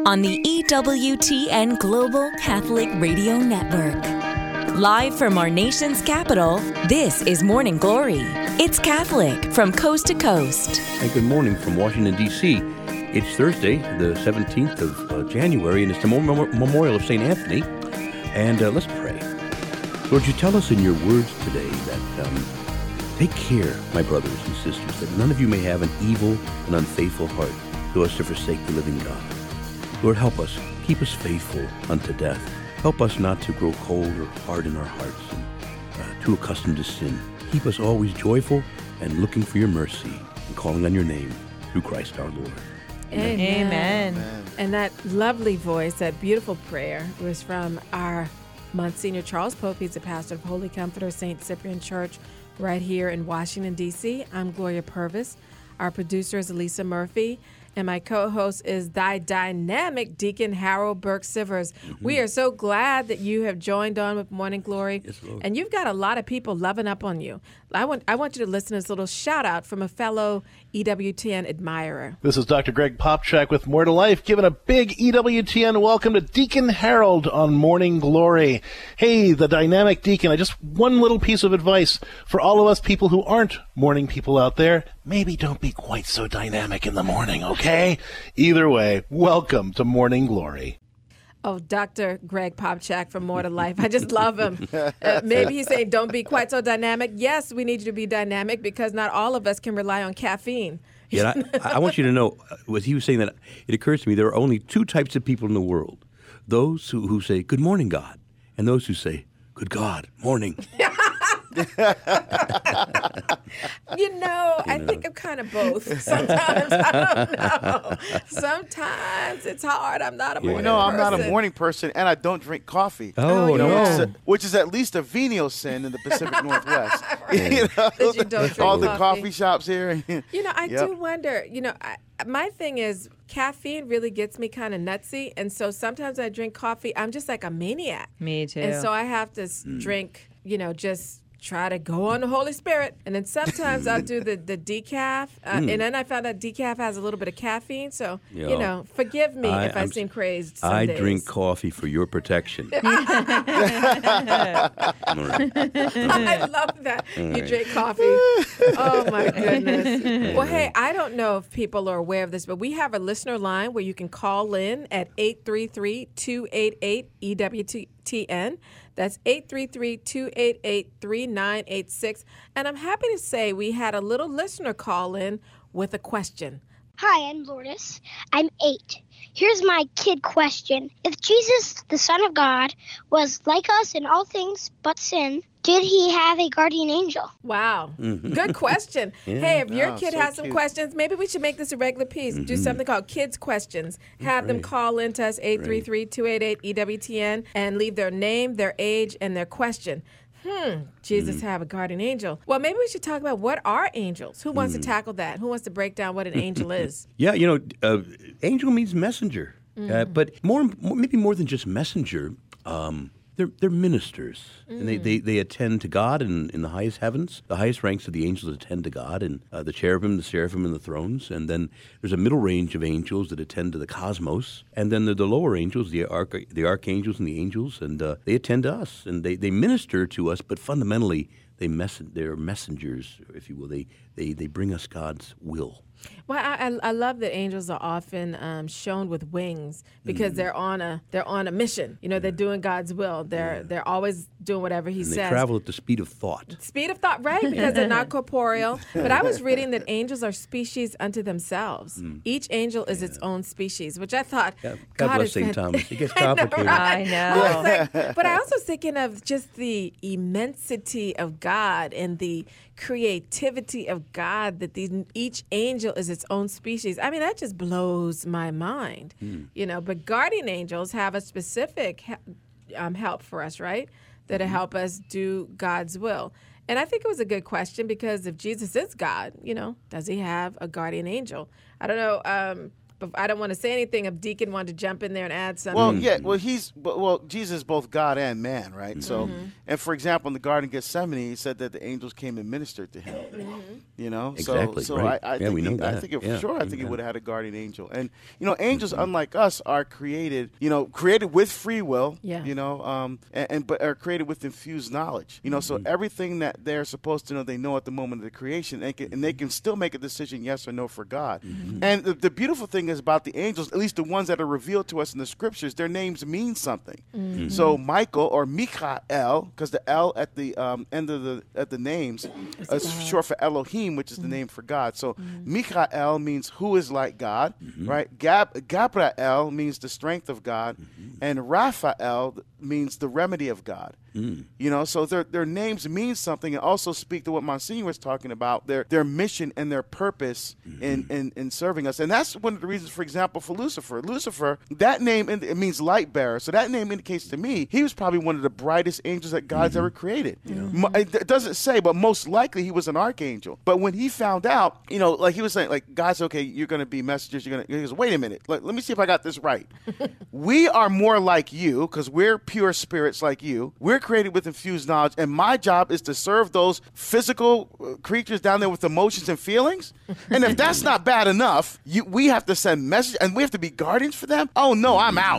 on the EWTN Global Catholic Radio Network. Live from our nation's capital, this is Morning Glory. It's Catholic from coast to coast. Hey, good morning from Washington, D.C. It's Thursday, the 17th of January, and it's the Memorial of St. Anthony. And let's pray. Lord, you tell us in your words today that take care, my brothers and sisters, that none of you may have an evil and unfaithful heart so as to forsake the living God. Lord, help us. Keep us faithful unto death. Help us not to grow cold or hard in our hearts and too accustomed to sin. Keep us always joyful and looking for your mercy and calling on your name through Christ our Lord. Amen. Amen. And that lovely voice, that beautiful prayer was from our Monsignor Charles Pope. He's the pastor of Holy Comforter St. Cyprian Church right here in Washington, D.C. I'm Gloria Purvis. Our producer is Elisa Murphy. And my co-host is thy dynamic Deacon Harold Burke-Sivers. Mm-hmm. We are so glad that you have joined on with Morning Glory. Yes, Lord. And you've got a lot of people loving up on you. I want you to listen to this little shout out from a fellow EWTN admirer. This is Dr. Greg Popchak with More to Life, giving a big EWTN welcome to Deacon Harold on Morning Glory. Hey, the dynamic Deacon, I just one little piece of advice for all of us people who aren't morning people out there. Maybe don't be quite so dynamic in the morning, okay? Either way, welcome to Morning Glory. Oh, Dr. Greg Popchak from More to Life. I just love him. Maybe he's saying, don't be quite so dynamic. Yes, we need you to be dynamic because not all of us can rely on caffeine. Yeah, I want you to know, what he was saying, that it occurs to me there are only two types of people in the world. Those who say, good morning, God, and those who say, good God, morning. I think I'm kind of both. Sometimes I don't know. Sometimes it's hard. I'm not a morning person. I'm not a morning person, and I don't drink coffee. Oh, no. Which is at least a venial sin in the Pacific Northwest. Right. That you don't drink all the coffee. coffee shops here. I do wonder, my thing is caffeine really gets me kind of nutsy. And so sometimes I drink coffee. I'm just like a maniac. Me too. And so I have to drink, just try to go on the Holy Spirit. And then sometimes I'll do the decaf. And then I found out decaf has a little bit of caffeine. So, forgive me if I seem crazed some I days. drink coffee for your protection. I love that. You drink coffee. Oh, my goodness. Well, hey, I don't know if people are aware of this, but we have a listener line where you can call in at 833-288-EWTN. That's 833-288-3986. And I'm happy to say we had a little listener call in with a question. Hi, I'm Lourdes. I'm 8. Here's my kid question. If Jesus, the Son of God, was like us in all things but sin, did he have a guardian angel? Wow. Good question. Yeah. Hey, if your kid so has some cute. questions, maybe we should make this a regular piece. Do something called Kids Questions. Have them call into us, 833-288-EWTN, and leave their name, their age, and their question. Jesus have a guardian angel. Well, maybe we should talk about what are angels. Who wants to tackle that? Who wants to break down what an angel is? Yeah, angel means messenger. But maybe more than just messenger, they're ministers. And they attend to God in the highest heavens. The highest ranks of the angels attend to God, and the cherubim, the seraphim, and the thrones. And then there's a middle range of angels that attend to the cosmos. And then the lower angels, the archangels and the angels, and they attend to us. And they minister to us, but fundamentally they're messengers, if you will. They bring us God's will. Well, I love that angels are often shown with wings because they're on a mission. They're doing God's will. They're always doing whatever He says. They travel at the speed of thought. Speed of thought, right? Because they're not corporeal. But I was reading that angels are species unto themselves. Each angel is its own species, which I thought, God God bless is St. Thomas. It gets complicated. I know. I was like, but I also was thinking of just the immensity of God and the creativity of God, that each angel is its own species. I mean, that just blows my mind. But guardian angels have a specific help for us, right? That'll help us do God's will. And I think it was a good question because if Jesus is God, does he have a guardian angel? I don't know. But I don't want to say anything if Deacon wanted to jump in there and add something. Well, Jesus is both God and man, right? So, and for example, in the Garden of Gethsemane, he said that the angels came and ministered to him. You know, Exactly, so right. I Yeah, think we know that. I think Yeah. for sure, I think he Yeah. would have had a guardian angel. And angels, unlike us, are created, created with free will. Yeah. But are created with infused knowledge. So everything that they're supposed to know, they know at the moment of the creation, and they can still make a decision, yes or no, for God. And the beautiful thing is about the angels, at least the ones that are revealed to us in the scriptures, their names mean something. So Michael or Michael, because the L at the end of the names is short for Elohim, which is the name for God. So Michael means who is like God, right? Gabriel means the strength of God, and Raphael means the remedy of God. So their names mean something and also speak to what Monsignor was talking about, their mission and their purpose in serving us. And that's one of the reasons, for example, for Lucifer. Lucifer, that name, it means light bearer. So that name indicates to me he was probably one of the brightest angels that God's ever created. It doesn't say, but most likely he was an archangel. But when he found out, like he was saying, like, God's okay, you're going to be messengers. He goes, wait a minute. Let me see if I got this right. We are more like you because we're pure spirits like you. We're created with infused knowledge, and my job is to serve those physical creatures down there with emotions and feelings. And if that's not bad enough, we have to send messages, and we have to be guardians for them. Oh no, I'm out.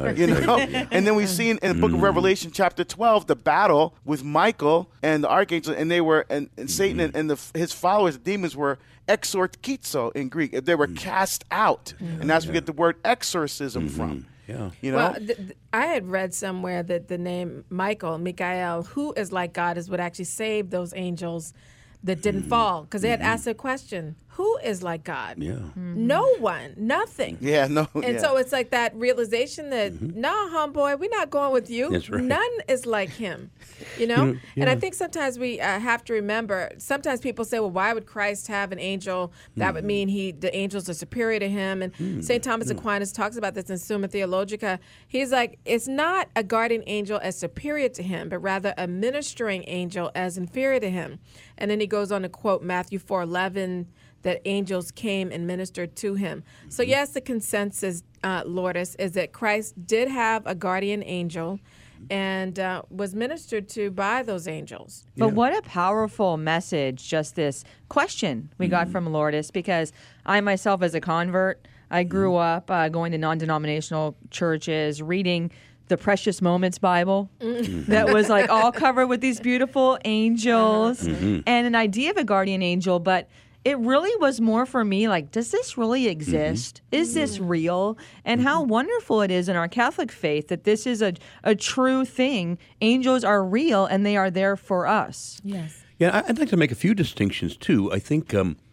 Yeah, And then we see in the book of Revelation, chapter 12, the battle with Michael and the archangel, and they were and Satan and his followers, the demons, were exorkizo in Greek. They were cast out, and that's where we get the word exorcism from. Yeah. Well, I had read somewhere that the name Michael, who is like God, is what actually saved those angels that didn't fall. Because they had asked a question, who is like God? Yeah. No one, nothing. Yeah, no. And so it's like that realization that, nah, homeboy, we're not going with you. That's right. None is like him, And I think sometimes we have to remember, sometimes people say, well, why would Christ have an angel? That would mean the angels are superior to him. And St. Thomas Aquinas talks about this in Summa Theologica. He's like, it's not a guardian angel as superior to him, but rather a ministering angel as inferior to him. And then he goes on to quote Matthew 4:11, that angels came and ministered to him. So yes, the consensus, Lourdes, is that Christ did have a guardian angel and was ministered to by those angels. But what a powerful message, just this question we got from Lourdes, because I myself, as a convert, I grew up going to non-denominational churches, reading the Precious Moments Bible that was like all covered with these beautiful angels and an idea of a guardian angel, but it really was more for me like, does this really exist? Is this real? And how wonderful it is in our Catholic faith that this is a true thing. Angels are real and they are there for us. Yes. Yeah, I'd like to make a few distinctions, too. I think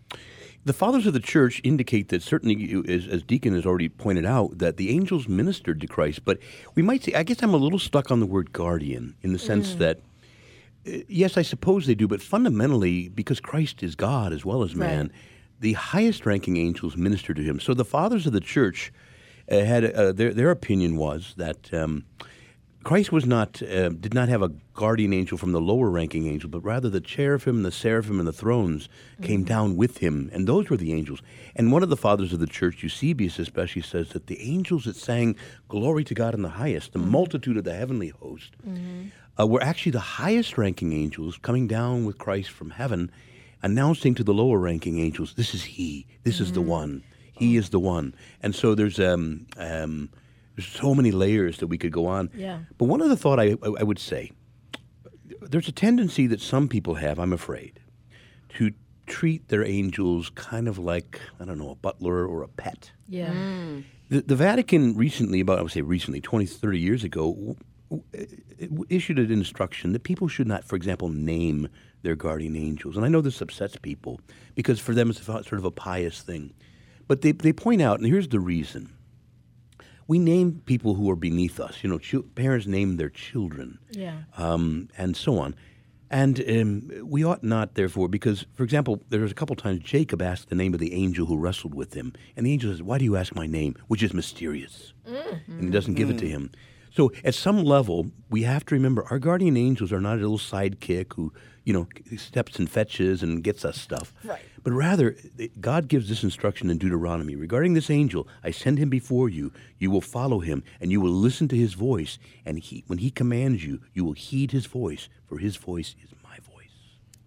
the fathers of the church indicate that certainly, as Deacon has already pointed out, that the angels ministered to Christ. But we might say, I guess I'm a little stuck on the word guardian in the sense that, yes, I suppose they do, but fundamentally, because Christ is God as well as man, the highest-ranking angels minister to him. So the fathers of the church had their opinion was that Christ was did not have a guardian angel from the lower-ranking angel, but rather the cherubim, the seraphim, and the thrones came down with him, and those were the angels. And one of the fathers of the church, Eusebius especially, says that the angels that sang "Glory to God in the highest," the multitude of the heavenly host, were actually the highest-ranking angels coming down with Christ from heaven, announcing to the lower-ranking angels, "This is He. This is the one. He is the one." And so there's so many layers that we could go on. Yeah. But one other thought I would say, there's a tendency that some people have, I'm afraid, to treat their angels kind of like, I don't know, a butler or a pet. Yeah. The Vatican recently, 20, 30 years ago, issued an instruction that people should not, for example, name their guardian angels. And I know this upsets people because for them it's sort of a pious thing. But they point out, and here's the reason. We name people who are beneath us. Parents name their children, and so on. And we ought not, therefore, because, for example, there was a couple times Jacob asked the name of the angel who wrestled with him. And the angel says, "Why do you ask my name?" Which is mysterious. And he doesn't give it to him. So at some level, we have to remember our guardian angels are not a little sidekick who, steps and fetches and gets us stuff. Right. But rather, God gives this instruction in Deuteronomy. Regarding this angel, I send him before you. You will follow him, and you will listen to his voice. And when he commands you, you will heed his voice, for his voice is my voice.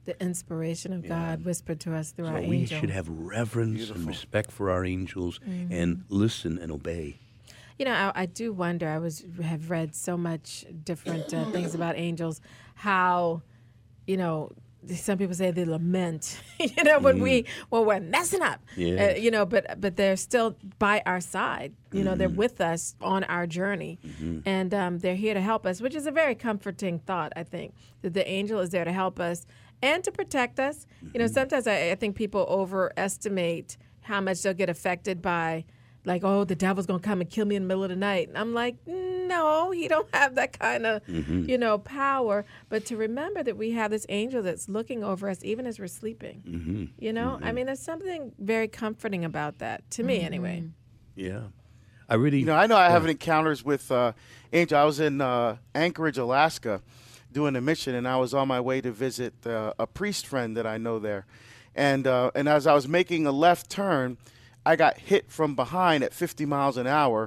The inspiration of God whispered to us through So our we angel. should have reverence and respect for our angels and listen and obey. You know, I do wonder. Have read so much different things about angels. How, you know, some people say they lament. You know, when we're messing up. Yes. You know, but they're still by our side. You know, they're with us on our journey, and they're here to help us, which is a very comforting thought. I think that the angel is there to help us and to protect us. You know, sometimes I think people overestimate how much they'll get affected by. Like, oh, the devil's going to come and kill me in the middle of the night. And I'm like, no, he don't have that kind of, you know, power. But to remember that we have this angel that's looking over us even as we're sleeping. You know, I mean, there's something very comforting about that, to me anyway. Yeah. I really... You know, I have encounters with angel. I was in Anchorage, Alaska, doing a mission, and I was on my way to visit a priest friend that I know there. And as I was making a left turn, I got hit from behind at 50 miles an hour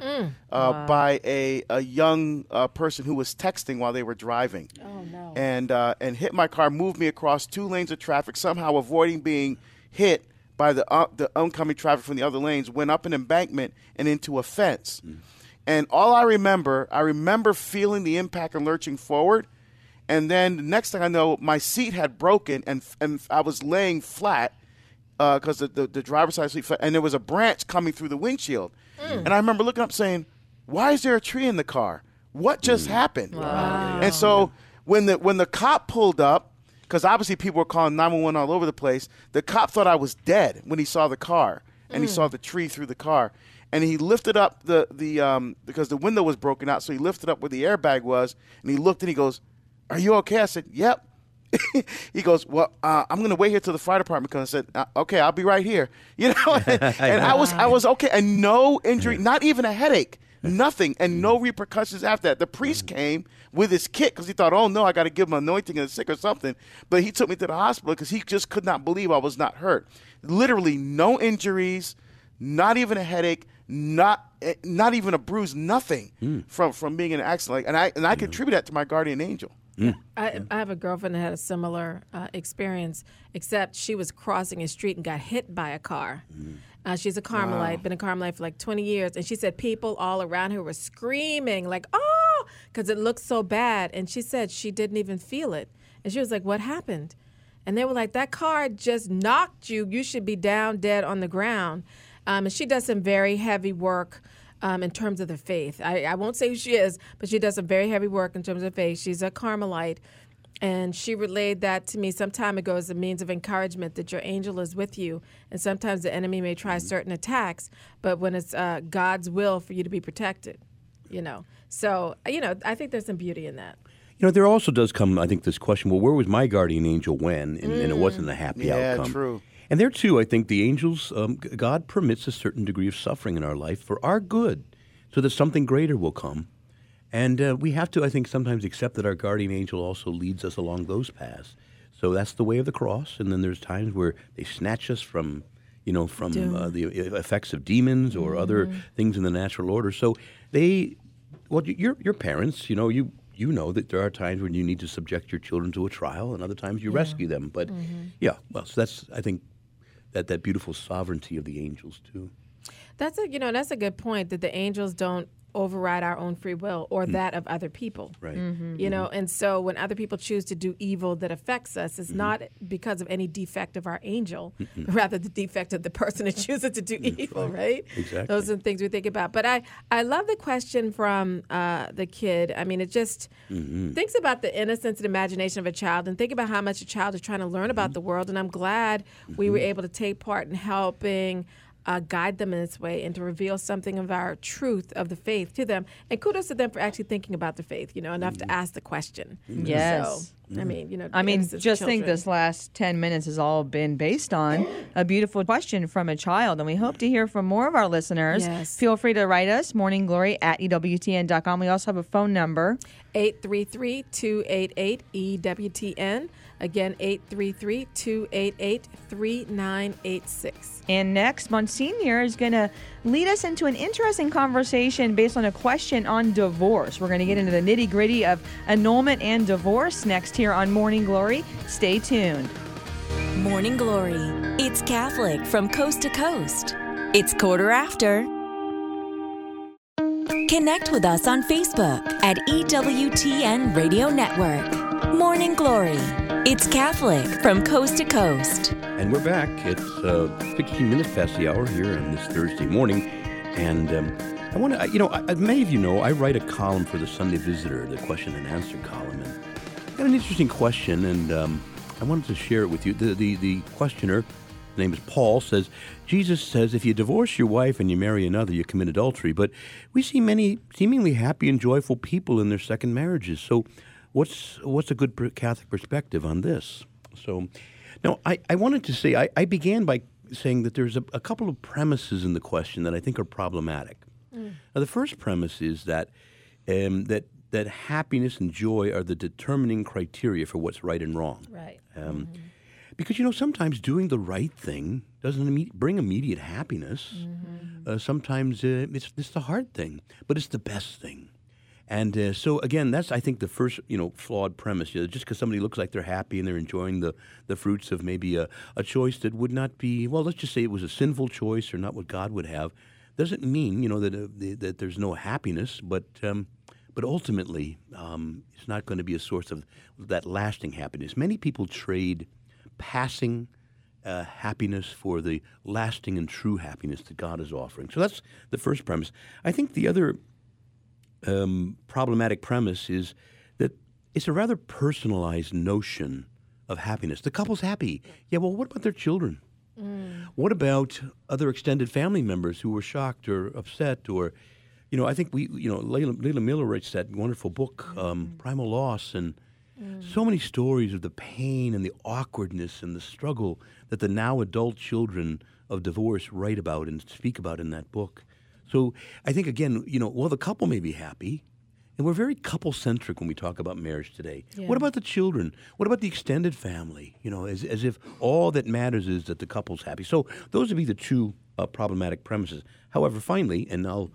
by a young person who was texting while they were driving. Oh, no. And hit my car, moved me across 2 lanes of traffic, somehow avoiding being hit by the oncoming traffic from the other lanes, went up an embankment and into a fence. And all I remember feeling the impact and lurching forward. And then the next thing I know, my seat had broken and I was laying flat. Because the driver's side seat, and there was a branch coming through the windshield. And I remember looking up saying, why is there a tree in the car? What just happened? Wow. And so when the cop pulled up, because obviously people were calling 911 all over the place, the cop thought I was dead when he saw the car, and he saw the tree through the car. And he lifted up the because the window was broken out, so he lifted up where the airbag was, and he looked and he goes, are you okay? I said, yep. He goes, well, I'm going to wait here till the fire department comes. I said, okay, I'll be right here. You know, and I was okay. And no injury, not even a headache, nothing, and no repercussions after that. The priest came with his kit because he thought, oh, no, I got to give him anointing and sick or something. But he took me to the hospital because he just could not believe I was not hurt. Literally no injuries, not even a headache, not even a bruise, nothing from being in an accident. And I contribute that to my guardian angel. I have a girlfriend that had a similar experience, except she was crossing a street and got hit by a car. She's a Carmelite, been a Carmelite for like 20 years. And she said people all around her were screaming like, oh, because it looked so bad. And she said she didn't even feel it. And she was like, what happened? And they were like, that car just knocked you. You should be down dead on the ground. And she does some very heavy work in terms of the faith. I won't say who she is, but she does some very heavy work in terms of faith. She's a Carmelite, and she relayed that to me some time ago as a means of encouragement that your angel is with you. And sometimes the enemy may try certain attacks, but when it's God's will for you to be protected, you know. So, you know, I think there's some beauty in that. You know, there also does come, I think, this question, well, where was my guardian angel when? And it wasn't a happy outcome. Yeah, true. And there, too, I think the angels, God permits a certain degree of suffering in our life for our good, so that something greater will come. And we have to, I think, sometimes accept that our guardian angel also leads us along those paths. So that's the way of the cross. And then there's times where they snatch us from, you know, from the effects of demons or other things in the natural order. So your parents, you know, you know that there are times when you need to subject your children to a trial, and other times you rescue them. But so that's, I think, that beautiful sovereignty of the angels too. That's a good point, that the angels don't override our own free will or that of other people. Right. You know, and so when other people choose to do evil that affects us, it's not because of any defect of our angel, but rather the defect of the person that chooses to do evil, right? Exactly. Those are the things we think about. But I love the question from the kid. I mean, it just thinks about the innocence and imagination of a child, and think about how much a child is trying to learn about the world. And I'm glad we were able to take part in helping guide them in this way and to reveal something of our truth of the faith to them. And kudos to them for actually thinking about the faith, you know, enough to ask the question. Yes. So, I mean, you know. Just think this last 10 minutes has all been based on a beautiful question from a child. And we hope to hear from more of our listeners. Yes. Feel free to write us, morningglory@EWTN.com. We also have a phone number. 833-288-EWTN. Again, 833-288-3986. And next, Monsignor is going to lead us into an interesting conversation based on a question on divorce. We're going to get into the nitty-gritty of annulment and divorce next here on Morning Glory. Stay tuned. Morning Glory. It's Catholic from coast to coast. It's quarter after. Connect with us on Facebook at EWTN Radio Network. Morning Glory. It's Catholic from coast to coast. And we're back. It's 16 minutes past the hour here on this Thursday morning. And I want to, many of you know, I write a column for the Sunday Visitor, the question and answer column. And I got an interesting question, and I wanted to share it with you. The questioner, his name is Paul, says, Jesus says, if you divorce your wife and you marry another, you commit adultery. But we see many seemingly happy and joyful people in their second marriages. So what's a good Catholic perspective on this? So now I wanted to say, I began by saying that there's a couple of premises in the question that I think are problematic. Now, the first premise is that that happiness and joy are the determining criteria for what's right and wrong. Right. Because, sometimes doing the right thing doesn't bring immediate happiness. Sometimes it's the hard thing, but it's the best thing. And so, again, that's, I think, the first, flawed premise. Just because somebody looks like they're happy and they're enjoying the fruits of maybe a choice that would not be, well, let's just say it was a sinful choice or not what God would have, doesn't mean, that there's no happiness, but ultimately, it's not going to be a source of that lasting happiness. Many people trade passing happiness for the lasting and true happiness that God is offering. So that's the first premise. I think the other problematic premise is that it's a rather personalized notion of happiness. The couple's happy. Yeah, well, what about their children? What about other extended family members who were shocked or upset or, I think Leila Miller writes that wonderful book, Primal Loss, and so many stories of the pain and the awkwardness and the struggle that the now adult children of divorce write about and speak about in that book. So I think, again, the couple may be happy, and we're very couple-centric when we talk about marriage today. Yeah. What about the children? What about the extended family? As if all that matters is that the couple's happy. So those would be the two problematic premises. However, finally, and I'll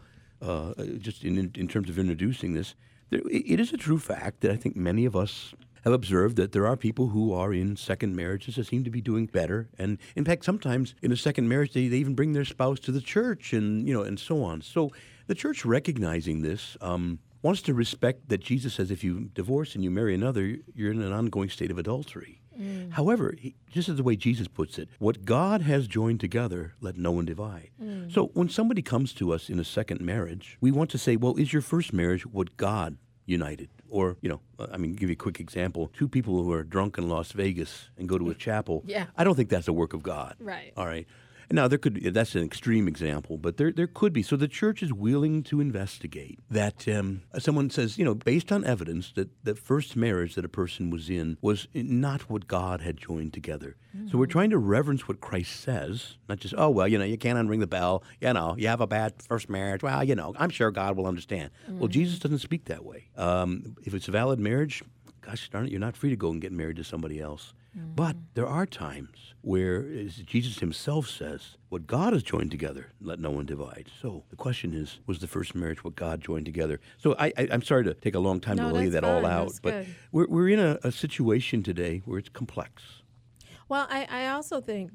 just in terms of introducing this, it is a true fact that I think many of us have observed that there are people who are in second marriages that seem to be doing better. And in fact, sometimes in a second marriage, they even bring their spouse to the church and, and so on. So the church, recognizing this, wants to respect that Jesus says if you divorce and you marry another, you're in an ongoing state of adultery. However, just as the way Jesus puts it, what God has joined together, let no one divide. So when somebody comes to us in a second marriage, we want to say, well, is your first marriage what God united? Or, give you a quick example. Two people who are drunk in Las Vegas and go to a chapel. Yeah. I don't think that's a work of God. Right. All right. Now, that's an extreme example, but there could be. So the church is willing to investigate that someone says, based on evidence that the first marriage that a person was in was not what God had joined together. So we're trying to reverence what Christ says, not just, you can't unring the bell, you have a bad first marriage. Well, I'm sure God will understand. Well, Jesus doesn't speak that way. If it's a valid marriage, gosh darn it, you're not free to go and get married to somebody else. But there are times where, as Jesus himself says, what God has joined together, let no one divide. So the question is, was the first marriage what God joined together? So I'm sorry to take a long time to lay that all out, but we're in a situation today where it's complex. Well, I also think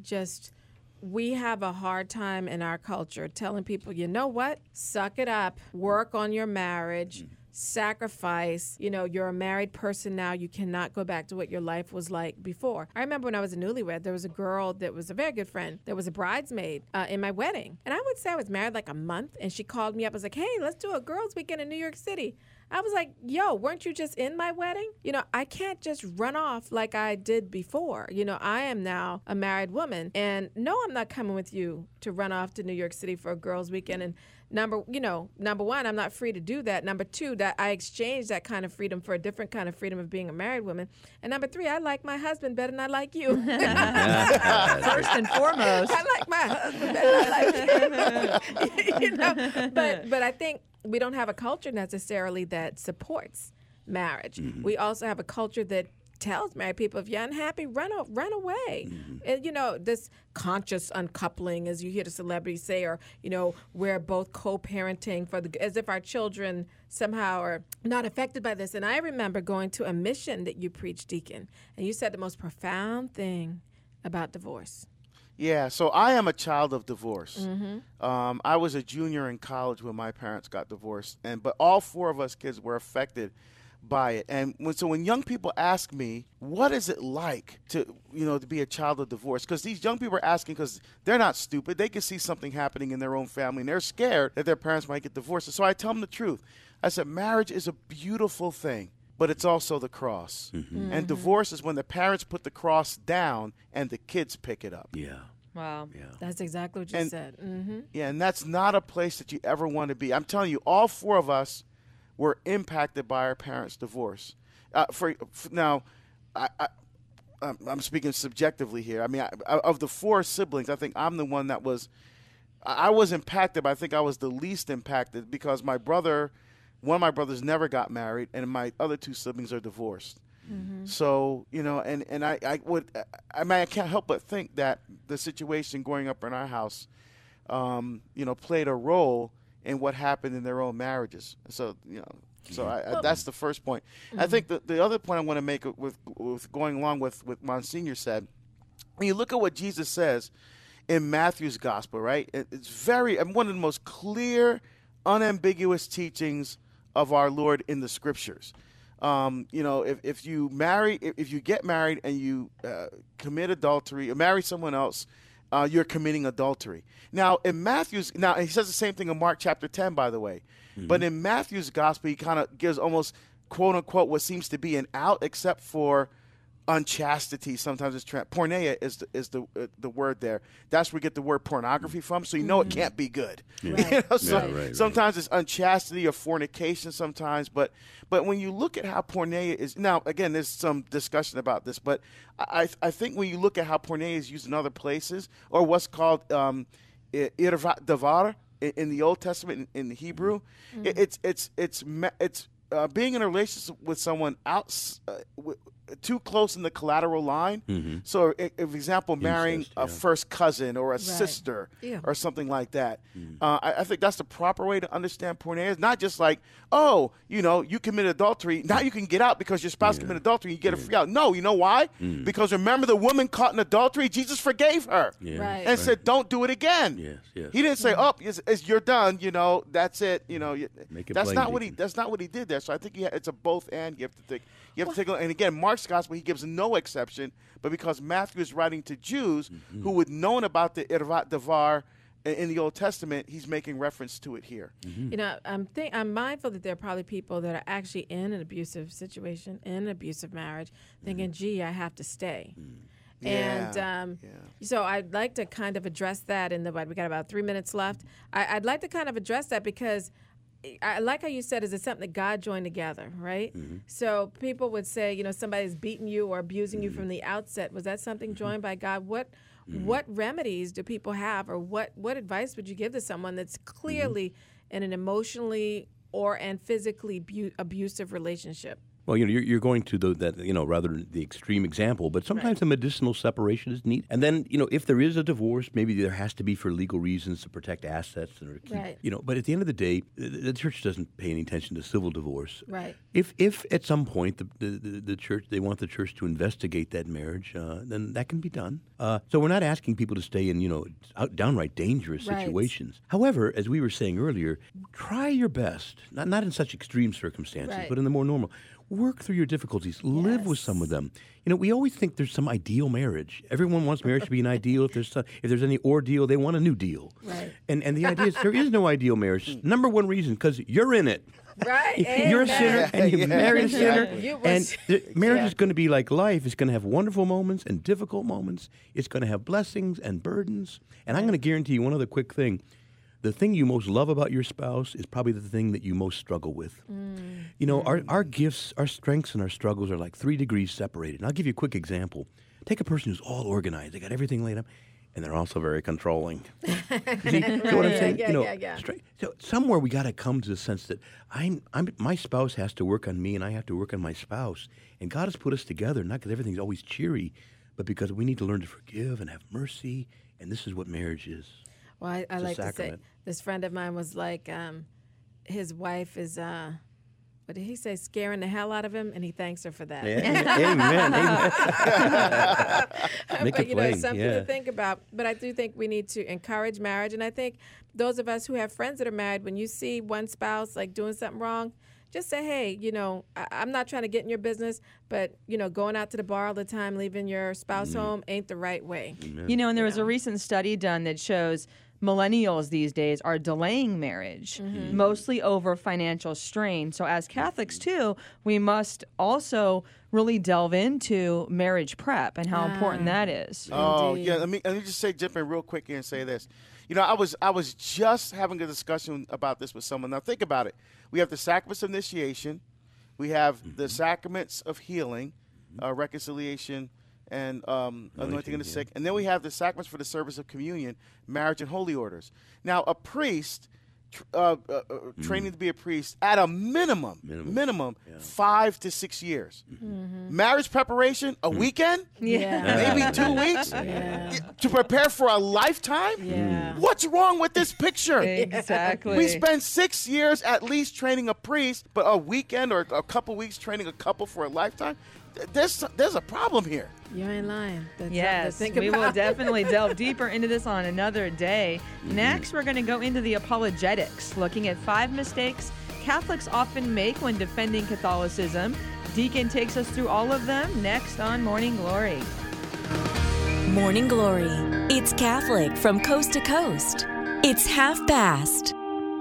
we have a hard time in our culture telling people, you know what, suck it up, work on your marriage, sacrifice. You're a married person now. You cannot go back to what your life was like before. I remember when I was a newlywed, there was a girl that was a very good friend that was a bridesmaid in my wedding. And I would say I was married like a month, and she called me up and was like, hey, let's do a girls' weekend in New York City. I was like, yo, weren't you just in my wedding? I can't just run off like I did before. I am now a married woman. And no, I'm not coming with you to run off to New York City for a girls' weekend. And number one, I'm not free to do that. Number two, that I exchanged that kind of freedom for a different kind of freedom of being a married woman. And number three, I like my husband better than I like you. First and foremost. I like my husband better than I like you. But I think we don't have a culture necessarily that supports marriage. We also have a culture that tells married people, if you're unhappy, run away. And, this conscious uncoupling, as you hear the celebrities say, or, we're both co-parenting as if our children somehow are not affected by this. And I remember going to a mission that you preached, Deacon, and you said the most profound thing about divorce? Yeah, so I am a child of divorce. I was a junior in college when my parents got divorced, but all four of us kids were affected by it. And when young people ask me, what is it like to be a child of divorce? Because these young people are asking because they're not stupid. They can see something happening in their own family, and they're scared that their parents might get divorced. And so I tell them the truth. I said, marriage is a beautiful thing, but it's also the cross. And divorce is when the parents put the cross down and the kids pick it up. Yeah. Wow. Yeah. That's exactly what you said. Yeah, and that's not a place that you ever want to be. I'm telling you, all four of us were impacted by our parents' divorce. Now, I'm speaking subjectively here. I mean, of the four siblings, I think I'm the one that I was impacted, but I think I was the least impacted because one of my brothers never got married, and my other two siblings are divorced. So, and I can't help but think that the situation growing up in our house, played a role in what happened in their own marriages. So, that's the first point. I think the other point I want to make with going along with what Monsignor said, when you look at what Jesus says in Matthew's gospel, right? It's one of the most clear, unambiguous teachings of our Lord in the scriptures. If you get married and you commit adultery or marry someone else, you're committing adultery. Now, he says the same thing in Mark chapter 10, by the way. But in Matthew's gospel, he kind of gives almost, quote unquote, what seems to be an out, except for unchastity. Sometimes it's porneia is the word there. That's where we get the word pornography from. So it can't be good. Right. Sometimes it's unchastity or fornication. Sometimes, but when you look at how porneia is now, again, there's some discussion about this, but I think when you look at how porneia is used in other places, or what's called irvat davar in the Old Testament in the Hebrew, it's being in a relationship with someone too close in the collateral line. So, for example, marrying Incest, a first cousin or a sister or something like that. I think that's the proper way to understand porneia. It's not just like, you committed adultery, now you can get out because your spouse committed adultery, you get a free out. No, you know why? Because remember the woman caught in adultery, Jesus forgave her and said, don't do it again. Yes. He didn't say, you're done, that's it. Make it That's plain, not what Deacon. that's not what he did there. So I think it's a both and. You have to take. And again, Mark's gospel, he gives no exception, but because Matthew is writing to Jews who would known about the irvat davar in the Old Testament, he's making reference to it here. I'm mindful that there are probably people that are actually in an abusive situation, in an abusive marriage, thinking, gee, I have to stay. So I'd like to kind of address that we got about 3 minutes left. I'd like to kind of address that because I like how you said, is it something that God joined together, right? So people would say, somebody's beating you or abusing you from the outset. Was that something joined by God? What remedies do people have, or what advice would you give to someone that's clearly in an emotionally and physically abusive relationship? Well, you're going to rather the extreme example, but sometimes a medicinal separation is neat. And then, if there is a divorce, maybe there has to be for legal reasons to protect assets or keep, but at the end of the day, the church doesn't pay any attention to civil divorce. Right. If at some point the church, they want the church to investigate that marriage, then that can be done. So we're not asking people to stay in, downright dangerous situations. However, as we were saying earlier, try your best, not in such extreme circumstances, but in the more normal. Work through your difficulties. Live with some of them. We always think there's some ideal marriage. Everyone wants marriage to be an ideal. If there's any ordeal, they want a new deal. Right. And the idea is there is no ideal marriage. Number one reason, because you're in it. Right. You're a sinner and you married a sinner. And marriage is going to be like life. It's going to have wonderful moments and difficult moments. It's going to have blessings and burdens. And I'm going to guarantee you one other quick thing. The thing you most love about your spouse is probably the thing that you most struggle with. Our gifts, our strengths, and our struggles are like 3 degrees separated. And I'll give you a quick example. Take a person who's all organized. They got everything laid up, and they're also very controlling. See what I'm saying? So somewhere we got to come to the sense that my spouse has to work on me, and I have to work on my spouse. And God has put us together, not because everything's always cheery, but because we need to learn to forgive and have mercy. And this is what marriage is. Well, I like to say, this friend of mine was like, his wife is what did he say, scaring the hell out of him, and he thanks her for that. Yeah. Amen. Make But, it plain. it's something to think about. But I do think we need to encourage marriage. And I think those of us who have friends that are married, when you see one spouse like doing something wrong, just say, hey, I'm not trying to get in your business, but, going out to the bar all the time, leaving your spouse home ain't the right way. And there was a recent study done that shows millennials these days are delaying marriage, mostly over financial strain. So as Catholics, too, we must also really delve into marriage prep and how important that is. Oh, yeah. Let me just jump in real quick here and say this. I was just having a discussion about this with someone. Now, think about it. We have the sacraments of initiation. We have the sacraments of healing, reconciliation, and anointing of the sick. And then we have the sacraments for the service of communion, marriage, and holy orders. Now, a priest training to be a priest at a minimum 5 to 6 years. Marriage preparation, a weekend, maybe 2 weeks to prepare for a lifetime. What's wrong with this picture? Exactly. We spend 6 years at least training a priest, but a weekend or a couple weeks training a couple for a lifetime. There's a problem here. You ain't lying. That's Yes, we will definitely delve deeper into this on another day. Next, we're going to go into the apologetics, looking at 5 mistakes Catholics often make when defending Catholicism. Deacon takes us through all of them next on Morning Glory. Morning Glory. It's Catholic from coast to coast. It's 5:30.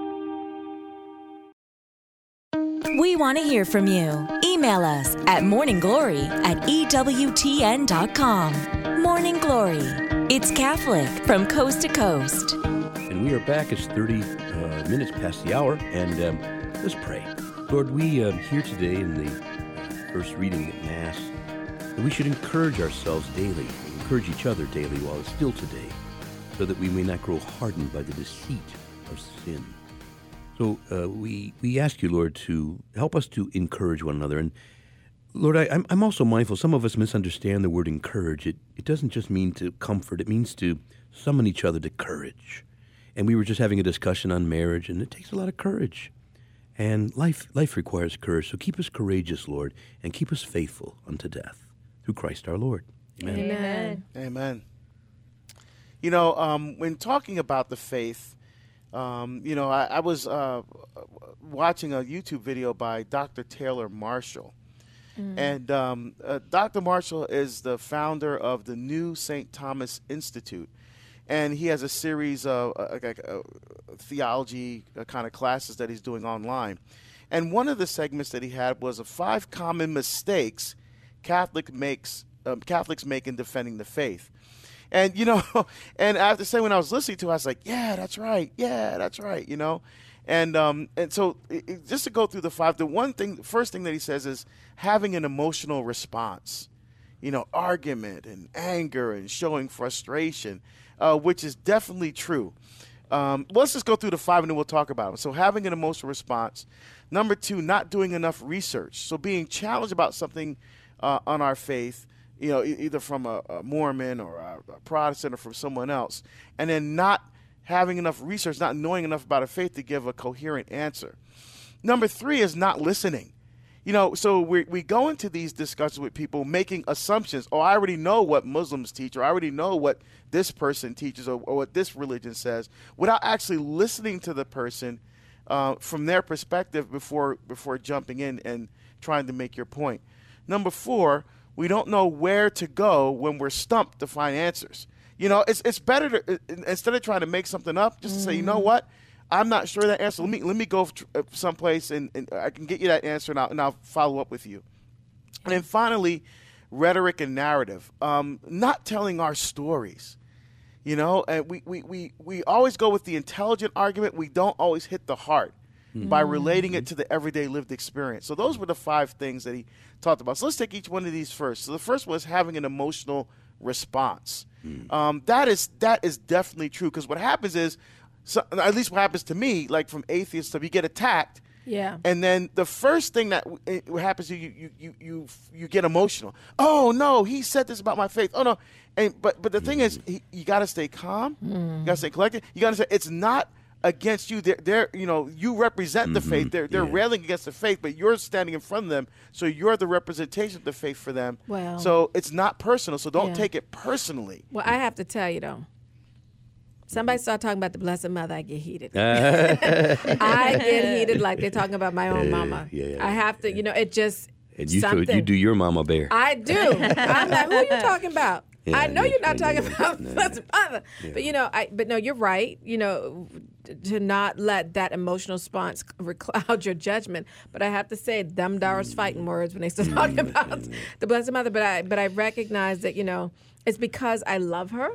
We want to hear from you. Email us at morningglory@ewtn.com. Morning Glory. It's Catholic from coast to coast. And we are back. It's 30 minutes past the hour, and let's pray. Lord, we hear today in the first reading at Mass that we should encourage ourselves daily, encourage each other daily while it's still today, so that we may not grow hardened by the deceit of sin. So we ask you, Lord, to help us to encourage one another. And Lord, I'm also mindful, some of us misunderstand the word encourage. It doesn't just mean to comfort. It means to summon each other to courage. And we were just having a discussion on marriage, and it takes a lot of courage. And life requires courage. So keep us courageous, Lord, and keep us faithful unto death. Through Christ our Lord. Amen. Amen. When talking about the faith, I was watching a YouTube video by Dr. Taylor Marshall. And Dr. Marshall is the founder of the New St. Thomas Institute. And he has a series of theology kind of classes that he's doing online. And one of the segments that he had was 5 common mistakes Catholics make in defending the faith. And, and I have to say, when I was listening to it, I was like, yeah, that's right. And so just to go through the 5, the first thing that he says is having an emotional response, argument and anger and showing frustration, which is definitely true. Let's just go through the 5 and then we'll talk about them. So having an emotional response. Number 2, not doing enough research. So being challenged about something on our faith, either from a Mormon or a Protestant or from someone else, and then not having enough research, not knowing enough about a faith to give a coherent answer. Number 3 is not listening. So we go into these discussions with people making assumptions. Oh, I already know what Muslims teach, or I already know what this person teaches, or what this religion says, without actually listening to the person from their perspective before jumping in and trying to make your point. Number 4, we don't know where to go when we're stumped to find answers. It's better to, instead of trying to make something up, just to say, you know what, I'm not sure that answer. Let me go someplace and I can get you that answer, and I'll follow up with you. And then finally, rhetoric and narrative, not telling our stories. And we always go with the intelligent argument. We don't always hit the heart by relating it to the everyday lived experience. So those were the 5 things that he talked about. So let's take each one of these first. So the first was having an emotional response. That is definitely true, because what happens is, at least what happens to me, like from atheist stuff, you get attacked. Yeah. And then the first thing that happens to you get emotional. Oh no, he said this about my faith. Oh no. But the thing is, you got to stay calm. You got to stay collected. You got to say it's not against you. They're you represent the faith. They're railing against the faith, but you're standing in front of them, so you're the representation of the faith for them. Well, so it's not personal. So don't take it personally. Well, I have to tell you though. Somebody start talking about the Blessed Mother, I get heated. I get heated like they're talking about my own mama. I have to, it just and you do your mama bear. I do. I'm like, who are you talking about? Yeah, I know you're not talking about Blessed Mother. Yeah. But no, you're right. To not let that emotional response cloud your judgment. But I have to say, them Doris fighting words when they start talking about the Blessed Mother. But I recognize that, it's because I love her.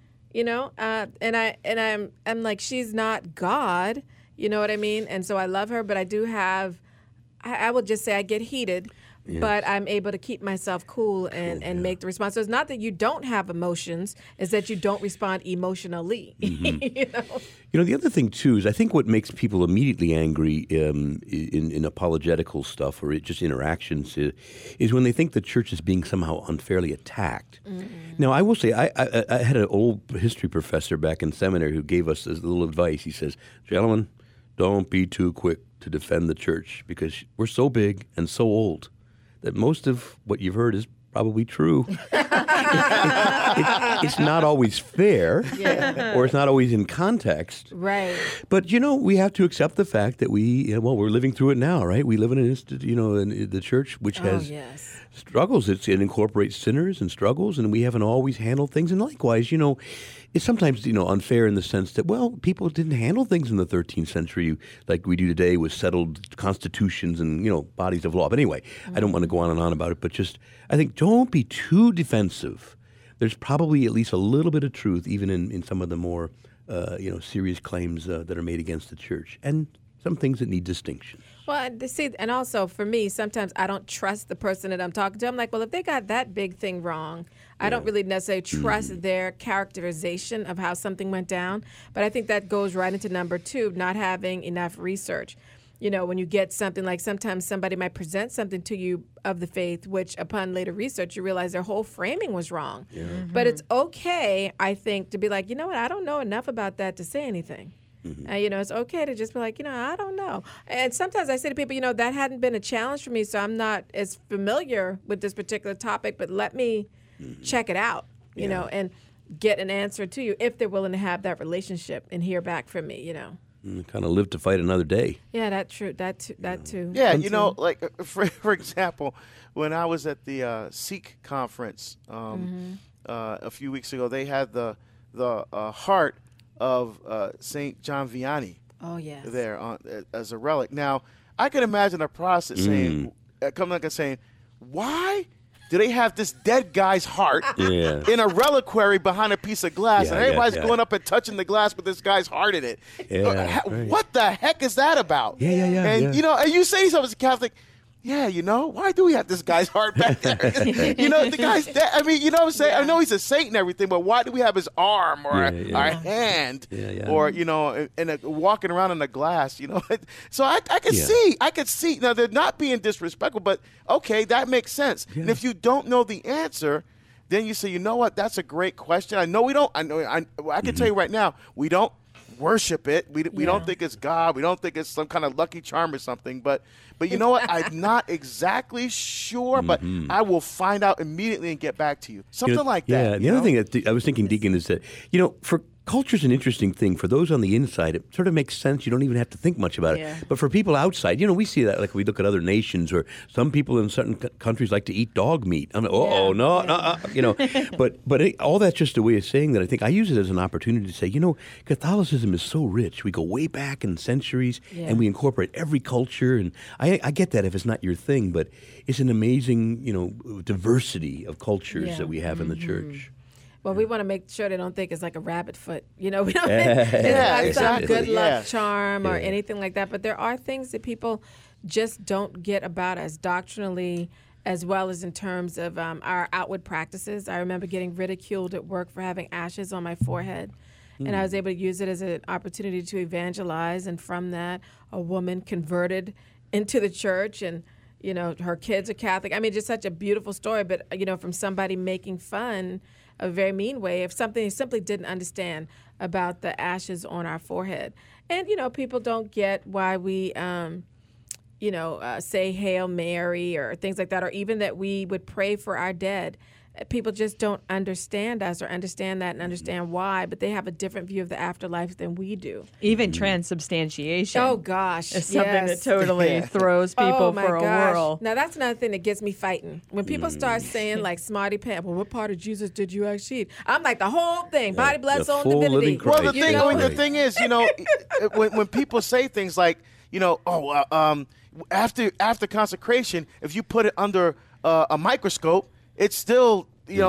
And I'm like, she's not God, you know what I mean? And so I love her, but I do have, I will just say I get heated, but I'm able to keep myself cool and make the response. So it's not that you don't have emotions, it's that you don't respond emotionally. The other thing too is I think what makes people immediately angry in apologetical stuff or just interactions is when they think the church is being somehow unfairly attacked. Now, I will say I had an old history professor back in seminary who gave us this little advice. He says, "Gentlemen, don't be too quick to defend the church because we're so big and so old that most of what you've heard is probably true." It's not always fair, or it's not always in context. Right. But, we have to accept the fact that we're living through it now, right? We live in in the church, which has struggles. It incorporates sinners and struggles, and we haven't always handled things. And likewise, it's sometimes, unfair in the sense that, people didn't handle things in the 13th century like we do today with settled constitutions and, bodies of law. But anyway, I don't want to go on and on about it, but just, I think, don't be too defensive. There's probably at least a little bit of truth even in some of the more, serious claims that are made against the church, and some things that need distinction. Well, and also for me, sometimes I don't trust the person that I'm talking to. I'm like, well, if they got that big thing wrong, I don't really necessarily trust their characterization of how something went down. But I think that goes right into number 2, not having enough research. When you get something like sometimes somebody might present something to you of the faith, which upon later research, you realize their whole framing was wrong. Yeah. But it's okay, I think, to be like, you know what, I don't know enough about that to say anything. It's okay to just be like, I don't know. And sometimes I say to people, that hadn't been a challenge for me, so I'm not as familiar with this particular topic, but let me check it out, and get an answer to you if they're willing to have that relationship and hear back from me, Kind of live to fight another day. Yeah, that's true. That too. Yeah, like for example, when I was at the Sikh conference a few weeks ago, they had the heart of Saint John Vianney. Oh yes. There as a relic. Now I can imagine a Protestant saying, "Why do they have this dead guy's heart in a reliquary behind a piece of glass, and everybody's going up and touching the glass with this guy's heart in it? What the heck is that about?" And and you say something as a Catholic, why do we have this guy's heart back there? The guy's dead. I mean, what I'm saying? I know he's a saint and everything, but why do we have his arm or our hand or, walking around in the glass, So I could see. Now, they're not being disrespectful, but okay, that makes sense. Yeah. And if you don't know the answer, then you say, you know what, that's a great question. I know we don't. I can tell you right now, we don't worship it. We don't think it's God. We don't think it's some kind of lucky charm or something. But you know what? I'm not exactly sure, but I will find out immediately and get back to you. Something like that. Yeah. The other thing that I was thinking, Deacon, is that, for culture's an interesting thing. For those on the inside, it sort of makes sense. You don't even have to think much about it. But for people outside, we see that, like we look at other nations, or some people in certain countries like to eat dog meat. I'm like, But all that's just a way of saying that I think I use it as an opportunity to say, Catholicism is so rich. We go way back in centuries, and we incorporate every culture. And I get that if it's not your thing, but it's an amazing, diversity of cultures that we have in the church. Well, we want to make sure they don't think it's like a rabbit foot. We don't it's not some good luck charm or anything like that. But there are things that people just don't get about us doctrinally, as well as in terms of our outward practices. I remember getting ridiculed at work for having ashes on my forehead. And I was able to use it as an opportunity to evangelize. And from that, a woman converted into the church, and her kids are Catholic. I mean, just such a beautiful story. But from somebody making fun, a very mean way, of something they simply didn't understand about the ashes on our forehead. And, people don't get why we, say Hail Mary or things like that, or even that we would pray for our dead. People just don't understand us or understand that and understand why, but they have a different view of the afterlife than we do. Even transubstantiation. Oh, gosh. Is something that totally throws people for a whirl. Now, that's another thing that gets me fighting. When people start saying, like, smarty pants, well, what part of Jesus did you actually eat? I'm like, the whole thing, body, blood, soul, and divinity. Well, the thing is, when people say things like, after consecration, if you put it under a microscope, it's still,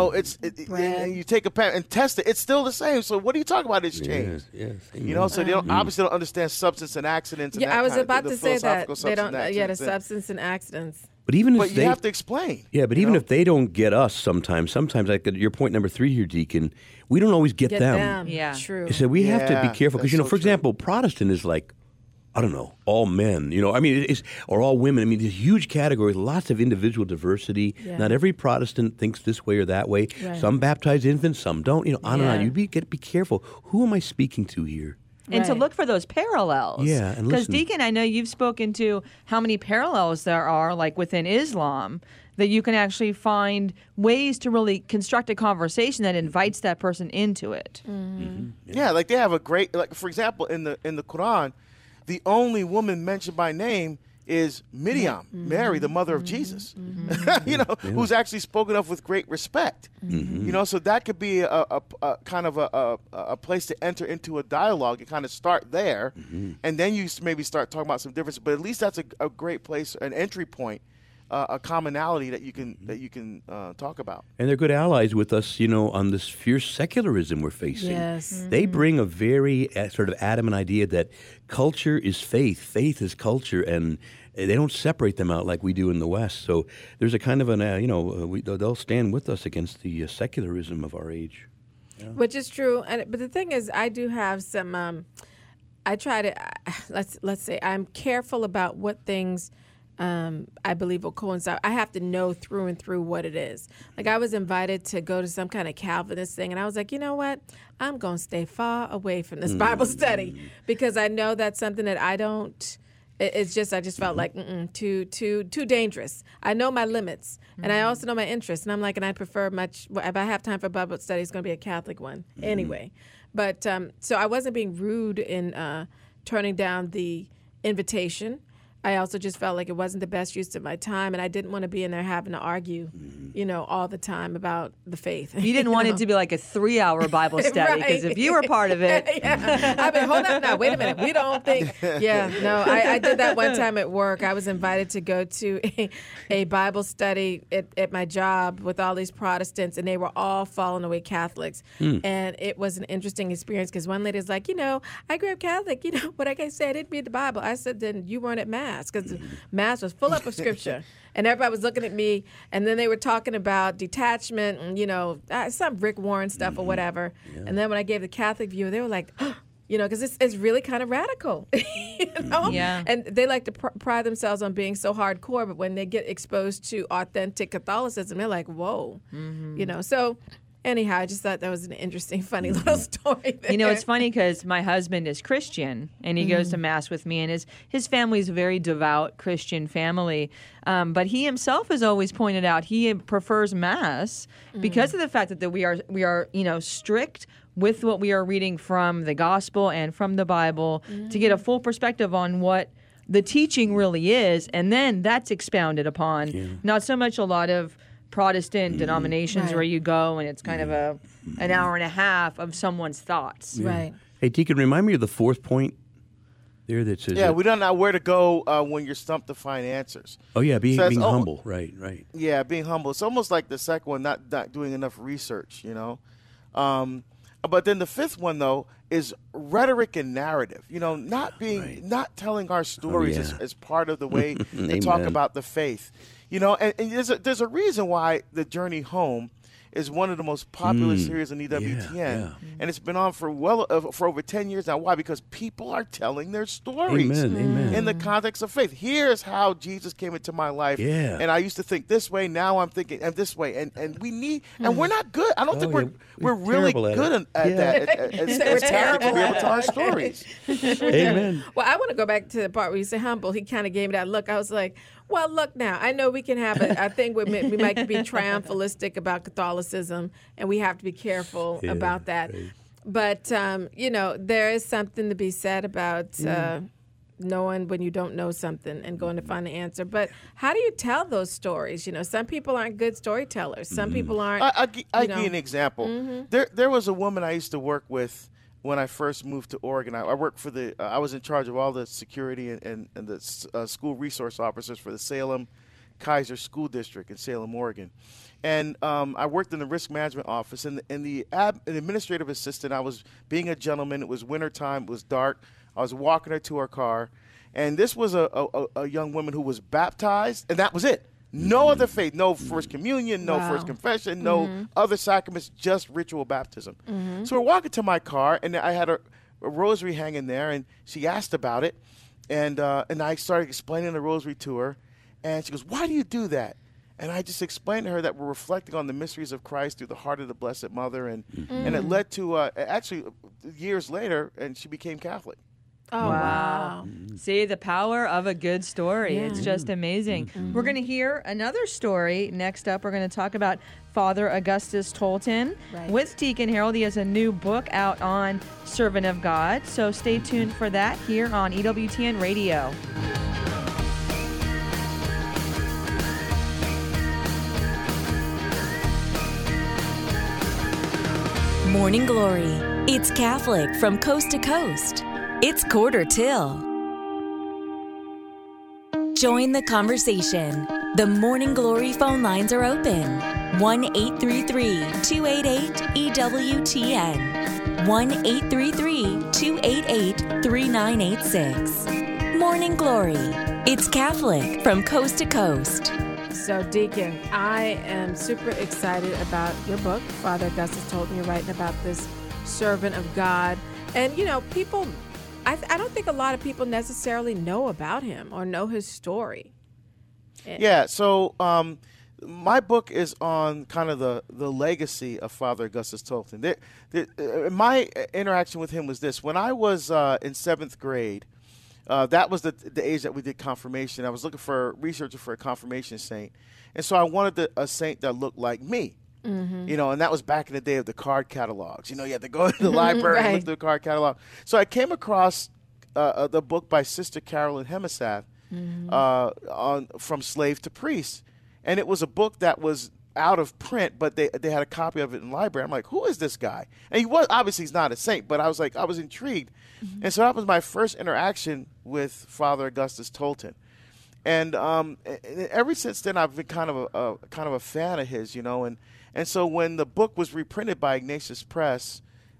you take a pen and test it, it's still the same. So what are you talking about? It's changed. Yes. So they obviously don't understand substance and accidents. And I was about to say that. They don't. The substance and accidents. But even you have to explain. Yeah, but even if they don't get us sometimes like your point number 3 here, Deacon, we don't always get them. Yeah. True. So we have to be careful because, for example, Protestant is like, I don't know, all men, or all women. I mean, there's a huge category, lots of individual diversity. Yeah. Not every Protestant thinks this way or that way. Right. Some baptize infants, some don't, on and on. You be careful. Who am I speaking to here? And to look for those parallels. Yeah, and because Deacon, I know you've spoken to how many parallels there are, like within Islam, that you can actually find ways to really construct a conversation that invites that person into it. Mm-hmm. Yeah, like they have a great, like for example, in the Quran, the only woman mentioned by name is Miriam, Mary, the mother of Jesus, who's actually spoken of with great respect. So that could be a kind of a place to enter into a dialogue and kind of start there, and then you maybe start talking about some differences. But at least that's a great place, an entry point, a commonality that you can talk about. And they're good allies with us, on this fierce secularism we're facing. Yes. They bring a very sort of adamant idea that culture is faith, faith is culture, and they don't separate them out like we do in the West. So there's a kind of they'll stand with us against the secularism of our age. Yeah. Which is true, but the thing is, I do have some. I try to let's say I'm careful about what things. I believe will coincide. I have to know through and through what it is. Like I was invited to go to some kind of Calvinist thing, and I was like, you know what? I'm going to stay far away from this Bible study because I know that's something that I don't. It's just I just felt like too dangerous. I know my limits, and I also know my interests, and I'm like, and I prefer much. If I have time for Bible study, it's going to be a Catholic one anyway. But so I wasn't being rude in turning down the invitation. I also just felt like it wasn't the best use of my time, and I didn't want to be in there having to argue, all the time about the faith. You didn't want it to be like a 3-hour Bible study, because if you were part of it. I mean, hold up now, wait a minute. We don't think. I did that one time at work. I was invited to go to a Bible study at my job with all these Protestants, and they were all fallen away Catholics. And it was an interesting experience because one lady was like, I grew up Catholic. What I say, I didn't read the Bible. I said, then you weren't at Mass. Because Mass was full up of scripture. And everybody was looking at me, and then they were talking about detachment and, some Rick Warren stuff or whatever. Yeah. And then when I gave the Catholic view, they were like, because it's really kind of radical, Yeah. And they like to pride themselves on being so hardcore, but when they get exposed to authentic Catholicism, they're like, whoa, so... Anyhow, I just thought that was an interesting, funny little story there. It's funny because my husband is Christian, and he goes to Mass with me, and his family is a very devout Christian family. But he himself has always pointed out he prefers Mass because of the fact that we are strict with what we are reading from the Gospel and from the Bible to get a full perspective on what the teaching really is, and then that's expounded upon. Yeah. Not so much a lot of Protestant denominations where you go and it's kind of an hour and a half of someone's thoughts. Yeah. Right. Hey, Deacon, remind me of the fourth point there that says... Yeah, we don't know where to go when you're stumped to find answers. Oh, yeah, being humble. Right. Yeah, being humble. It's almost like the second one, not doing enough research, But then the fifth one, though, is rhetoric and narrative. Not telling our stories as part of the way to talk about the faith. And there's a reason why the journey home is one of the most popular series on EWTN, and it's been on for for over 10 years now. Why? Because people are telling their stories in the context of faith. Here's how Jesus came into my life, and I used to think this way. Now I'm thinking this way, and we need, and we're not good. I don't think we're really good at that. We're terrible to be able to tell our stories. Amen. Well, I want to go back to the part where you say humble. He kind of gave me that look. I was like, well, look now. I know we can have a thing where we might be triumphalistic about Catholicism, and we have to be careful about that. Right. But, there is something to be said about knowing when you don't know something and going to find the answer. But how do you tell those stories? Some people aren't good storytellers. Some people aren't. I'll give you an example. There was a woman I used to work with when I first moved to Oregon. I worked for I was in charge of all the security and the school resource officers for the Salem Kaiser School District in Salem, Oregon. And I worked in the risk management office. And the administrative assistant, I was being a gentleman. It was wintertime. It was dark. I was walking her to her car. And this was a young woman who was baptized, and that was it. No other faith, no first communion, no first confession, no other sacraments, just ritual baptism. So we're walking to my car, and I had a rosary hanging there, and she asked about it, and I started explaining the rosary to her, and she goes, "Why do you do that?" And I just explained to her that we're reflecting on the mysteries of Christ through the heart of the Blessed Mother, and it led to actually years later, and she became Catholic. Oh, wow. See, the power of a good story. Yeah. It's just amazing. We're going to hear another story. Next up, we're going to talk about Father Augustus Tolton with Deacon Harold. He has a new book out on Servant of God. So stay tuned for that here on EWTN Radio. Morning Glory. It's Catholic from coast to coast. It's Quarter Till. Join the conversation. The Morning Glory phone lines are open. 1-833-288-EWTN. 1-833-288-3986. Morning Glory. It's Catholic from coast to coast. So, Deacon, I am super excited about your book. Father Augustus told me you're writing about this servant of God. And, people... I don't think a lot of people necessarily know about him or know his story. Yeah, so my book is on kind of the legacy of Father Augustus Tolton. My interaction with him was this. When I was in 7th grade, that was the age that we did confirmation. I was looking for a researcher for a confirmation saint. And so I wanted a saint that looked like me. And that was back in the day of the card catalogs. You had to go to the library and look through the card catalog. So I came across the book by Sister Carolyn Hemisath on From Slave to Priest. And it was a book that was out of print, but they had a copy of it in the library. I'm like, who is this guy? And obviously he's not a saint, but I was intrigued. And so that was my first interaction with Father Augustus Tolton. And ever since then, I've been kind of a fan of his, And so when the book was reprinted by Ignatius Press,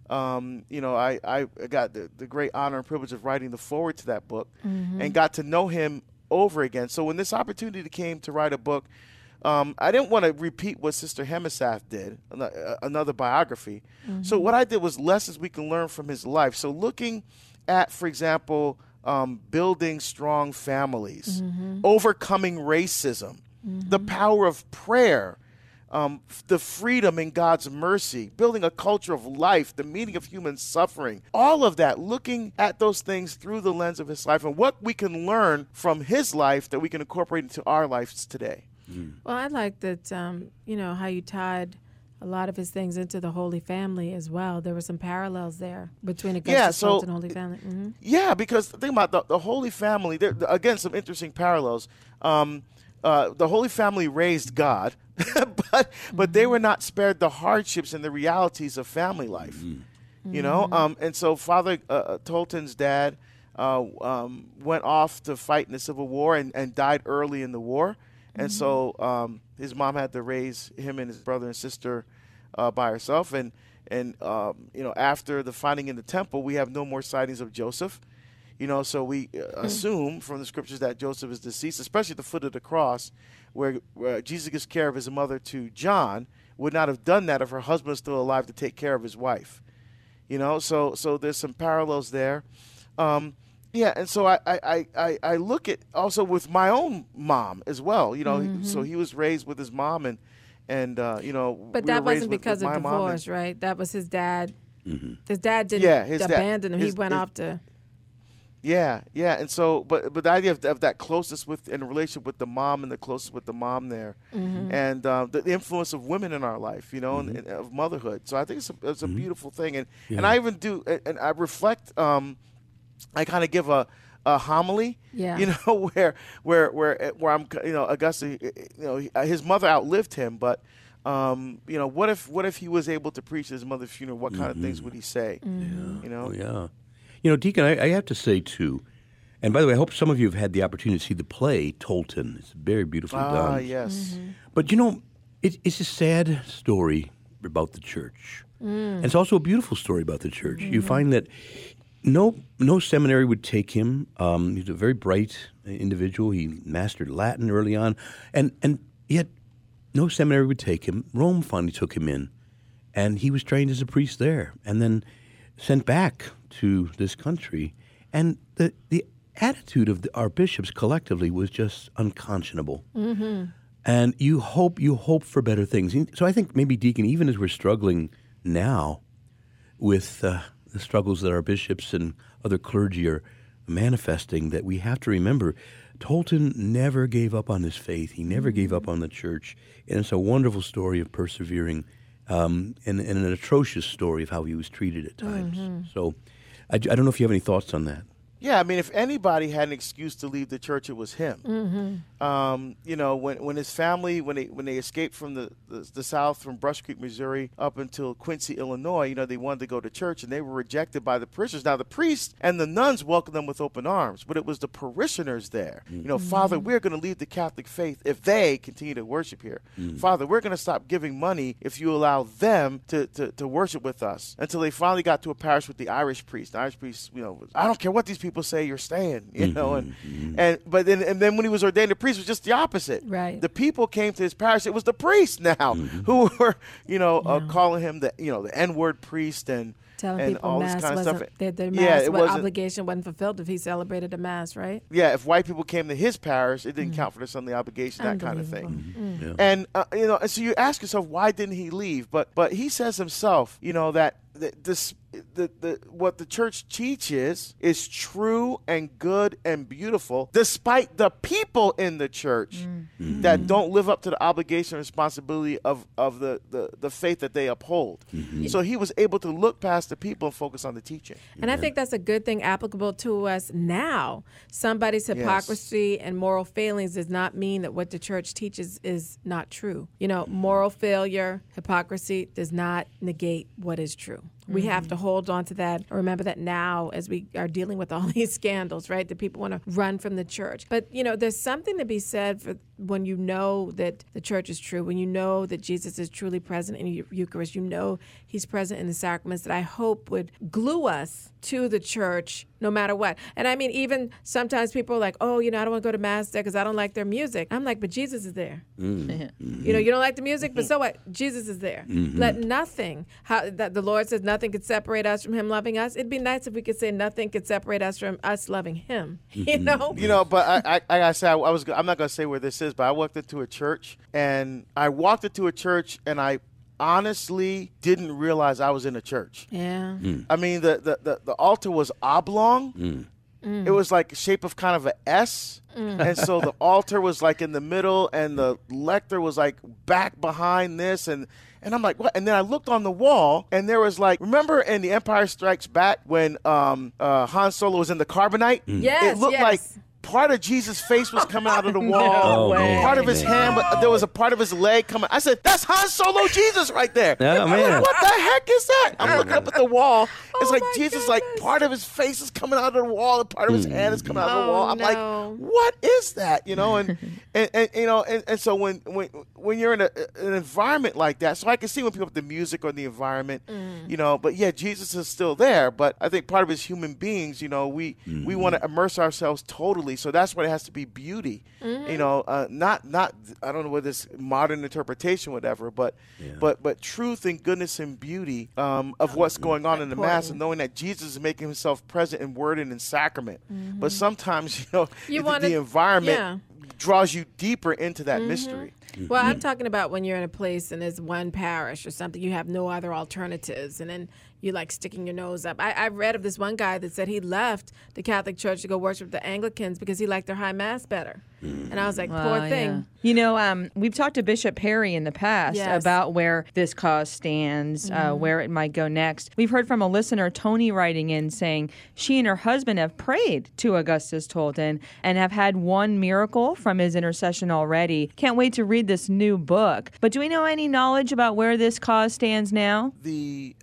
I got the great honor and privilege of writing the foreword to that book and got to know him over again. So when this opportunity came to write a book, I didn't want to repeat what Sister Hemisath did, another biography. So what I did was lessons we can learn from his life. So looking at, for example, building strong families, overcoming racism, the power of prayer, the freedom in God's mercy, building a culture of life, the meaning of human suffering, all of that, looking at those things through the lens of his life and what we can learn from his life that we can incorporate into our lives today. Well, I like that, how you tied a lot of his things into the Holy Family as well. There were some parallels there between Augustus Tolton and Holy Family. Yeah, because think about the Holy Family, again, some interesting parallels. The Holy Family raised God, but they were not spared the hardships and the realities of family life, and so Father Tolton's dad went off to fight in the Civil War and died early in the war, and so his mom had to raise him and his brother and sister by herself, and after the finding in the temple, we have no more sightings of Joseph. So we assume from the scriptures that Joseph is deceased, especially at the foot of the cross, where Jesus gives care of his mother to John, would not have done that if her husband was still alive to take care of his wife. You know, so there's some parallels there. Yeah, and so I look at also with my own mom as well. You know, so he was raised with his mom, and you know, but that wasn't because of divorce, right? That was his dad. His dad didn't abandon him. He went off to. Yeah, and so, but the idea of that closeness in a relationship with the mom and the closeness with the mom there, and the influence of women in our life, you know, and of motherhood. So I think it's a beautiful thing, and I even do, and I reflect. I kind of give a homily, you know, where I'm, you know, Augusta, you know, his mother outlived him, but you know, what if he was able to preach at his mother's funeral? What kind of things would he say? You know, You know, Deacon, I have to say too, and by the way, I hope some of you have had the opportunity to see the play Tolton. It's very beautifully done. Ah, yes. But you know, it's a sad story about the church, and it's also a beautiful story about the church. You find that. No seminary would take him. He's a very bright individual. He mastered Latin early on, and yet no seminary would take him. Rome finally took him in, and he was trained as a priest there, and then sent back to this country. And the attitude of our bishops collectively was just unconscionable. And you hope for better things. So I think maybe, Deacon, even as we're struggling now with the struggles that our bishops and other clergy are manifesting, that we have to remember Tolton never gave up on his faith. He never gave up on the church. And it's a wonderful story of persevering and an atrocious story of how he was treated at times. So I don't know if you have any thoughts on that. Yeah, I mean, if anybody had an excuse to leave the church, it was him. You know, when his family, when they escaped from the South, from Brush Creek, Missouri, up until Quincy, Illinois, you know, they wanted to go to church, and they were rejected by the parishioners. Now, the priests and the nuns welcomed them with open arms, but it was the parishioners there. You know, Father, we're going to leave the Catholic faith if they continue to worship here. Father, we're going to stop giving money if you allow them to worship with us, until they finally got to a parish with the Irish priest. The Irish priest, you know, I don't care what these people say, you're staying, you know, and then when he was ordained a priest, it was just the opposite. Right. The people came to his parish. It was the priests now who were, you know, calling him the N-word priest and telling people all mass this kind of stuff. Their mass obligation wasn't fulfilled if he celebrated a mass, right? Yeah, if white people came to his parish, it didn't count for their Sunday obligation, that kind of thing. And you know, and so you ask yourself, why didn't he leave? But he says himself, you know, that what the church teaches is true and good and beautiful, despite the people in the church that don't live up to the obligation and responsibility of the faith that they uphold. So he was able to look past the people and focus on the teaching. And I think that's a good thing applicable to us now. Somebody's hypocrisy and moral failings does not mean that what the church teaches is not true. You know, moral failure, hypocrisy does not negate what is true. We have to hold on to that. Remember that now as we are dealing with all these scandals, right? That people want to run from the church. But, you know, there's something to be said for when you know that the church is true, when you know that Jesus is truly present in the Eucharist, you know he's present in the sacraments, that I hope would glue us to the church no matter what. And I mean, even sometimes people are like, oh, you know, I don't want to go to Mass there because I don't like their music. I'm like, but Jesus is there. You know, you don't like the music, but so what? Jesus is there. Let nothing, that the Lord says nothing could separate us from him loving us. It'd be nice if we could say nothing could separate us from us loving him, you know? You know, but I gotta say, I'm not gonna say where this is, but I walked into a church, and I honestly didn't realize I was in a church. Yeah. I mean, the altar was oblong. It was like the shape of kind of an S. And so the altar was like in the middle, and the lector was like back behind this, and I'm like, what? And then I looked on the wall, and there was like, remember in The Empire Strikes Back when Han Solo was in the carbonite? Yes, it looked like part of Jesus' face was coming out of the wall. Part of his hand, but there was a part of his leg coming. I said, that's Han Solo Jesus right there. Oh, man. Like, what the heck is that? I'm looking up at the wall. It's like Jesus, like part of his face is coming out of the wall and part of his hand is coming out of the wall. I'm like, what is that? You know, and you know, and so when you're in an environment like that, so I can see when people put the music or the environment, you know, but yeah, Jesus is still there. But I think part of his human beings, you know, we want to immerse ourselves totally beautifully. So that's why it has to be beauty. You know, not I don't know whether it's modern interpretation, whatever, but truth and goodness and beauty of what's going on in the Mass, and knowing that Jesus is making himself present in word and in sacrament. But sometimes, the environment draws you deeper into that mystery. Well, I'm talking about when you're in a place and there's one parish or something, you have no other alternatives, and then you like sticking your nose up. I read of this one guy that said he left the Catholic Church to go worship the Anglicans because he liked their high mass better. And I was like, poor thing. Yeah. We've talked to Bishop Perry in the past about where this cause stands, where it might go next. We've heard from a listener, Tony, writing in saying she and her husband have prayed to Augustus Tolton and have had one miracle from his intercession already. Can't wait to read this new book. But do we know any knowledge about where this cause stands now? The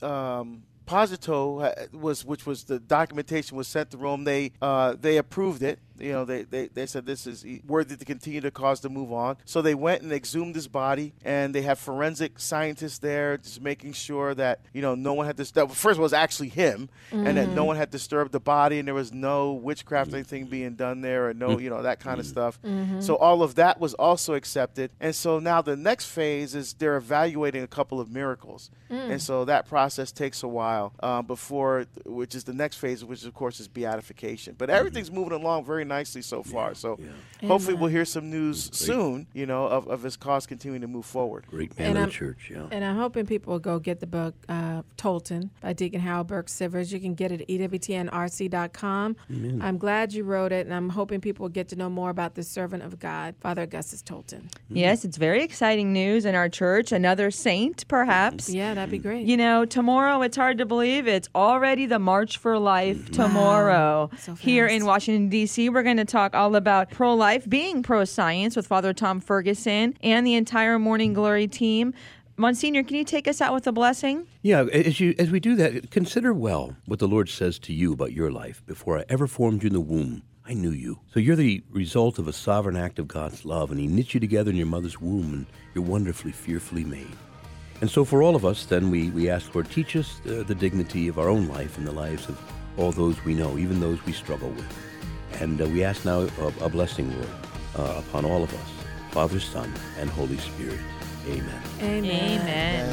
Posito which was the documentation was sent to Rome. They approved it. They said this is worthy to continue the cause to move on. So they went and exhumed his body, and they have forensic scientists there just making sure that, no one had disturbed. First of all, it was actually him, and that no one had disturbed the body, and there was no witchcraft or anything being done there, or no, that kind of stuff. So all of that was also accepted. And so now the next phase is they're evaluating a couple of miracles. And so that process takes a while which is the next phase, which of course is beatification. But everything's moving along very nicely so far. So hopefully we'll hear some news soon, of his cause continuing to move forward. Great man of the church, And I'm hoping people will go get the book, Tolton, by Deacon Harold Burke Sivers. You can get it at EWTNRC.com. Amen. I'm glad you wrote it, and I'm hoping people will get to know more about this servant of God, Father Augustus Tolton. Yes, it's very exciting news in our church. Another saint, perhaps. Yeah, that'd be great. Tomorrow, it's hard to believe, it's already the March for Life tomorrow. So here in Washington, D.C. We're going to talk all about pro-life, being pro-science with Father Tom Ferguson and the entire Morning Glory team. Monsignor, can you take us out with a blessing? Yeah, as we do that, consider well what the Lord says to you about your life. Before I ever formed you in the womb, I knew you. So you're the result of a sovereign act of God's love, and He knit you together in your mother's womb, and you're wonderfully, fearfully made. And so for all of us, then, we ask, Lord, teach us the dignity of our own life and the lives of all those we know, even those we struggle with. And we ask now a blessing, Lord, upon all of us, Father, Son, and Holy Spirit. Amen. Amen.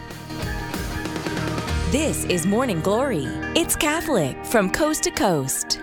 This is Morning Glory. It's Catholic from coast to coast.